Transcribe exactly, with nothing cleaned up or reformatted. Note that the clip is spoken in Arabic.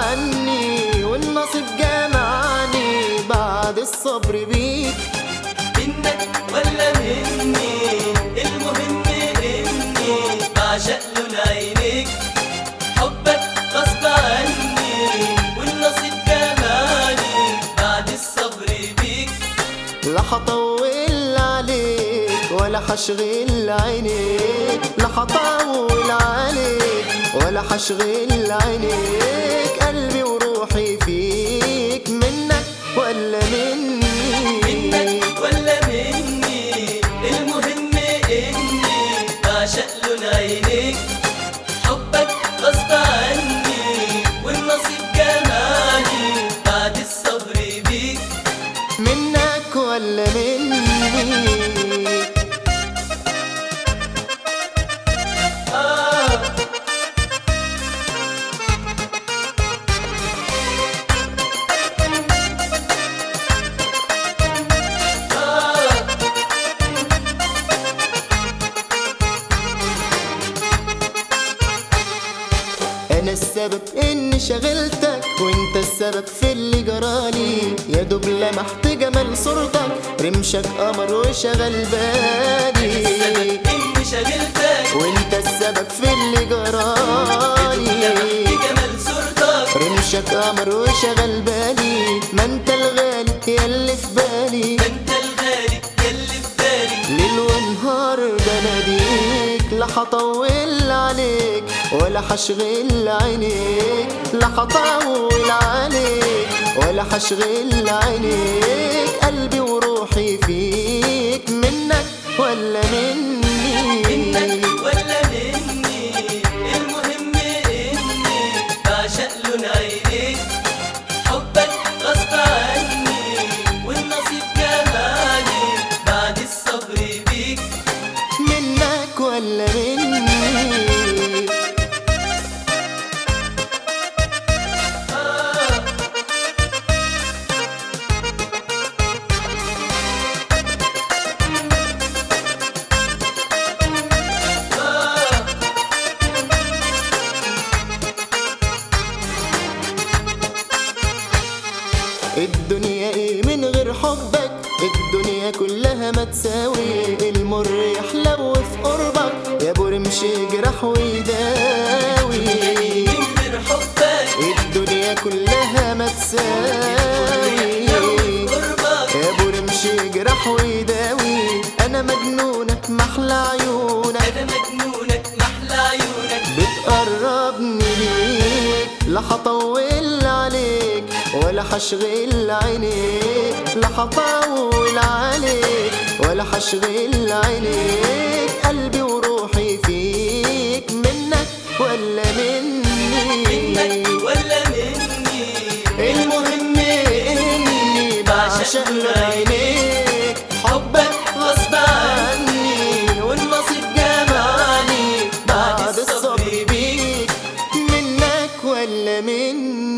عني والنصيب جمعني بعد الصبر بيك. منك ولا مني المهم اني بعشق لون عينيك، حبك غصب عني والنصيب جمعني بعد الصبر بيك. لا هطول عليك ولا هشغل عينيك، لا هطول عليك ولا هشغل عينيك، قلبي وروحي فيك. منك ولا مني منك ولا مني المهم اني بعشق لون عينيك، حبك غصب عني والنصيب جمعني بعد الصبر بيك. منك ولا مني. آه أنا السبب إني شغلتك وإنت السبب في اللي جرالي، يا دوب لمحت جمال صورتك رمشك قمر وشغل بالي. السبب إني شغلتك وإنت السبب في اللي جرالي، بجمال صورتك رمشك قمر وشغل بالي. ما أنت الغالي ياللي في بالي، ما أنت الغالي ياللي في بالي. ليل ونهار بناديك، لا هطول عليك ولا هشغل عينيك، لا هطول عليك ولا هشغل عينيك، قلبي وروحي فيك. منك ولا مني منك ولا مني المهم إني بعشق لون عينيك، حبك غصب عني والنصيب جمعني بعد الصبر بيك. منك ولا مني. آه الدنيا ايه من غير حبك، الدنيا كلها ما تساوي، المر يحلو في قربك يا ابو رمش يجرح ويداوي. من غير حبك الدنيا كلها ما تساوي، قربك يا ابو رمش يجرح ويداوي. انا مجنونك محلى عيونك، أنا مجنونك محلى عيونك، بتقربني ليك. لا هطول عليك ولا هشغل عينيك، لا هطول عليك ولا هشغل عينيك، قلبي وروحي فيك. منك ولا مني منك ولا مني المهم اني بعشق عينيك، حبك غصب عني والنصيب جمعني بعد الصبر بيك. منك ولا مني.